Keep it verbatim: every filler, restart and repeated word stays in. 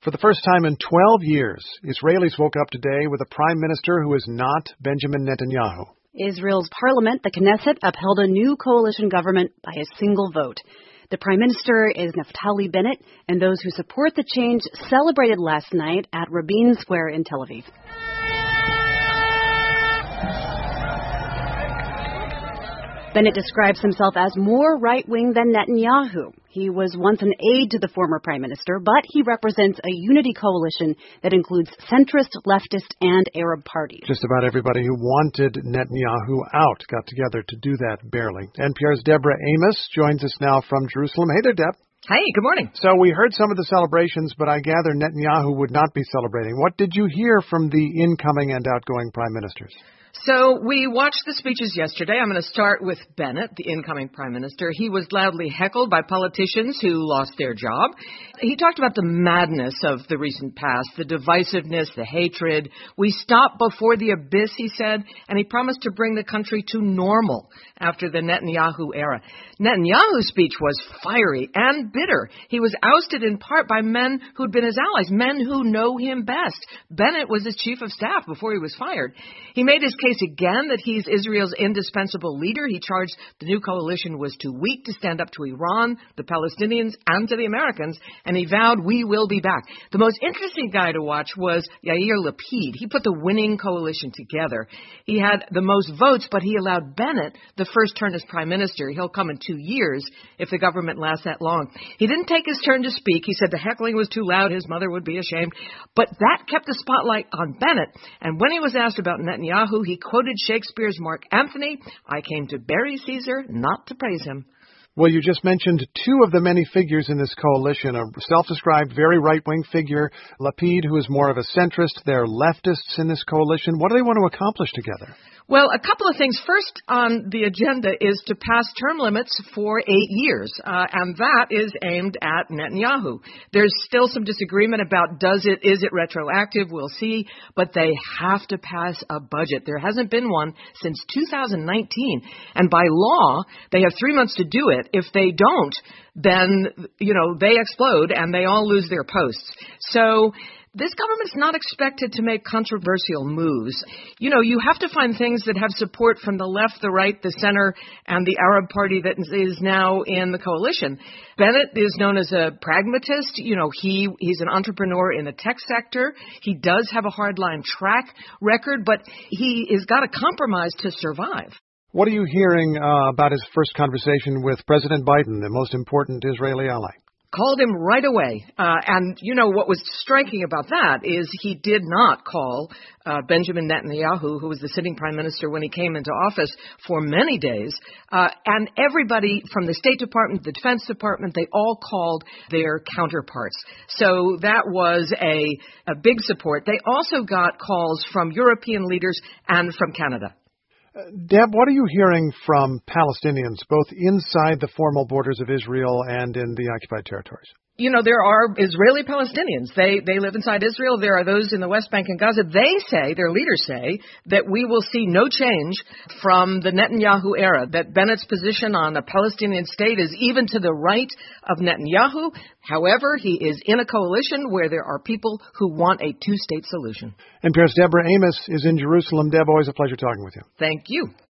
For the first time in twelve years, Israelis woke up today with a prime minister who is not Benjamin Netanyahu. Israel's parliament, the Knesset, upheld a new coalition government by a single vote. The prime minister is Naftali Bennett, and those who support the change celebrated last night at Rabin Square in Tel Aviv. Bennett describes himself as more right-wing than Netanyahu. He was once an aide to the former prime minister, but he represents a unity coalition that includes centrist, leftist, and Arab parties. Just about everybody who wanted Netanyahu out got together to do that, barely. N P R's Deborah Amos joins us now from Jerusalem. Hey there, Deb. Hey, good morning. So we heard some of the celebrations, but I gather Netanyahu would not be celebrating. What did you hear from the incoming and outgoing prime ministers? So we watched the speeches yesterday. I'm going to start with Bennett, the incoming prime minister. He was loudly heckled by politicians who lost their job. He talked about the madness of the recent past, the divisiveness, the hatred. We stopped before the abyss, he said, and he promised to bring the country to normal after the Netanyahu era. Netanyahu's speech was fiery and bitter. He was ousted in part by men who'd been his allies, men who know him best. Bennett was his chief of staff before he was fired. He made his case again that he's Israel's indispensable leader. He charged the new coalition was too weak to stand up to Iran, the Palestinians, and to the Americans, and he vowed, we will be back. The most interesting guy to watch was Yair Lapid. He put the winning coalition together. He had the most votes, but he allowed Bennett the first turn as prime minister. He'll come in two years if the government lasts that long. He didn't take his turn to speak. He said the heckling was too loud. His mother would be ashamed. But that kept the spotlight on Bennett. And when he was asked about Netanyahu, he quoted Shakespeare's Mark Antony, I came to bury Caesar, not to praise him. Well, you just mentioned two of the many figures in this coalition, a self-described very right-wing figure, Lapid, who is more of a centrist. They're leftists in this coalition. What do they want to accomplish together? Well, a couple of things. First on the agenda is to pass term limits for eight years, uh, and that is aimed at Netanyahu. There's still some disagreement about does it, is it retroactive? We'll see, but they have to pass a budget. There hasn't been one since two thousand nineteen, and by law, they have three months to do it. If they don't, then, you know, they explode and they all lose their posts. So this government's not expected to make controversial moves. You know, you have to find things that have support from the left, the right, the center, and the Arab party that is now in the coalition. Bennett is known as a pragmatist. You know, he he's an entrepreneur in the tech sector. He does have a hardline track record, but he has got to compromise to survive. What are you hearing uh, about his first conversation with President Biden, the most important Israeli ally? Called him right away. Uh, and, you know, what was striking about that is he did not call uh, Benjamin Netanyahu, who was the sitting prime minister when he came into office, for many days. Uh, and everybody from the State Department, the Defense Department, they all called their counterparts. So that was a, a big support. They also got calls from European leaders and from Canada. Deb, what are you hearing from Palestinians, both inside the formal borders of Israel and in the occupied territories? You know, there are Israeli Palestinians. They they live inside Israel. There are those in the West Bank and Gaza. They say, their leaders say, that we will see no change from the Netanyahu era, that Bennett's position on a Palestinian state is even to the right of Netanyahu. However, he is in a coalition where there are people who want a two-state solution. N P R's Deborah Amos is in Jerusalem. Deb, always a pleasure talking with you. Thank you.